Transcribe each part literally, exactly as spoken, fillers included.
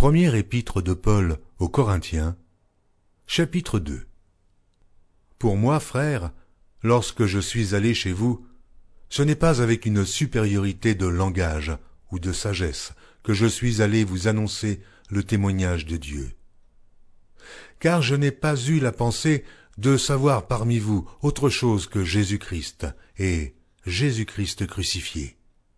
Première épître de Paul aux Corinthiens, chapitre deux. Pour moi, frères, lorsque je suis allé chez vous, ce n'est pas avec une supériorité de langage ou de sagesse que je suis allé vous annoncer le témoignage de Dieu. Car je n'ai pas eu la pensée de savoir parmi vous autre chose que Jésus-Christ et Jésus-Christ crucifié.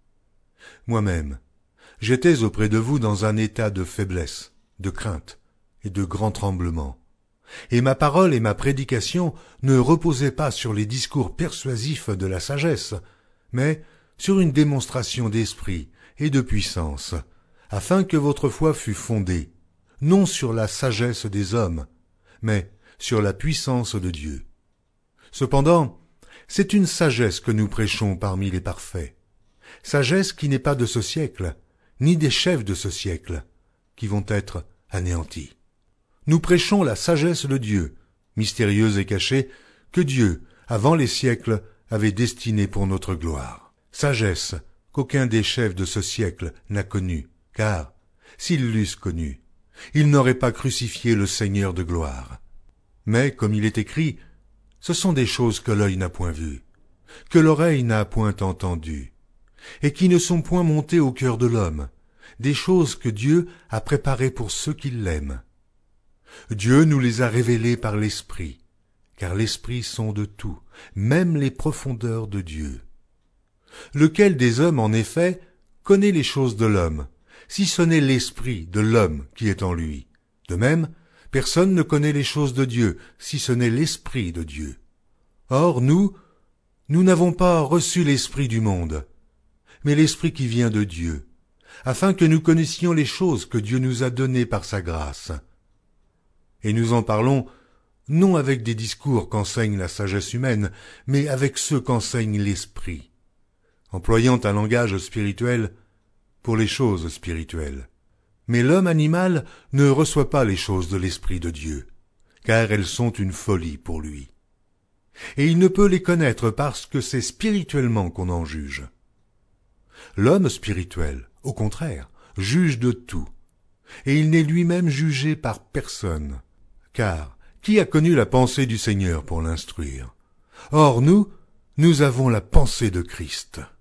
Moi-même, j'étais auprès de vous dans un état de faiblesse, de crainte et de grand tremblement. Et ma parole et ma prédication ne reposaient pas sur les discours persuasifs de la sagesse, mais sur une démonstration d'esprit et de puissance, afin que votre foi fût fondée, non sur la sagesse des hommes, mais sur la puissance de Dieu. Cependant, c'est une sagesse que nous prêchons parmi les parfaits, sagesse qui n'est pas de ce siècle, ni des chefs de ce siècle, qui vont être anéantis. Nous prêchons la sagesse de Dieu, mystérieuse et cachée, que Dieu, avant les siècles, avait destinée pour notre gloire. Sagesse qu'aucun des chefs de ce siècle n'a connue, car, s'ils l'eussent connue, ils n'auraient pas crucifié le Seigneur de gloire. Mais, comme il est écrit, ce sont des choses que l'œil n'a point vues, que l'oreille n'a point entendues, et qui ne sont point montées au cœur de l'homme, des choses que Dieu a préparées pour ceux qui l'aiment. Dieu nous les a révélées par l'Esprit, car l'Esprit sonde tout, même les profondeurs de Dieu. Lequel des hommes, en effet, connaît les choses de l'homme, si ce n'est l'Esprit de l'homme qui est en lui? De même, personne ne connaît les choses de Dieu, si ce n'est l'Esprit de Dieu. Or, nous, nous n'avons pas reçu l'Esprit du monde, mais l'Esprit qui vient de Dieu, afin que nous connaissions les choses que Dieu nous a données par sa grâce. Et nous en parlons non avec des discours qu'enseigne la sagesse humaine, mais avec ceux qu'enseigne l'Esprit, employant un langage spirituel pour les choses spirituelles. Mais l'homme animal ne reçoit pas les choses de l'Esprit de Dieu, car elles sont une folie pour lui. Et il ne peut les connaître parce que c'est spirituellement qu'on en juge. L'homme spirituel, au contraire, juge de tout, et il n'est lui-même jugé par personne. Car qui a connu la pensée du Seigneur pour l'instruire? Or nous, nous avons la pensée de Christ.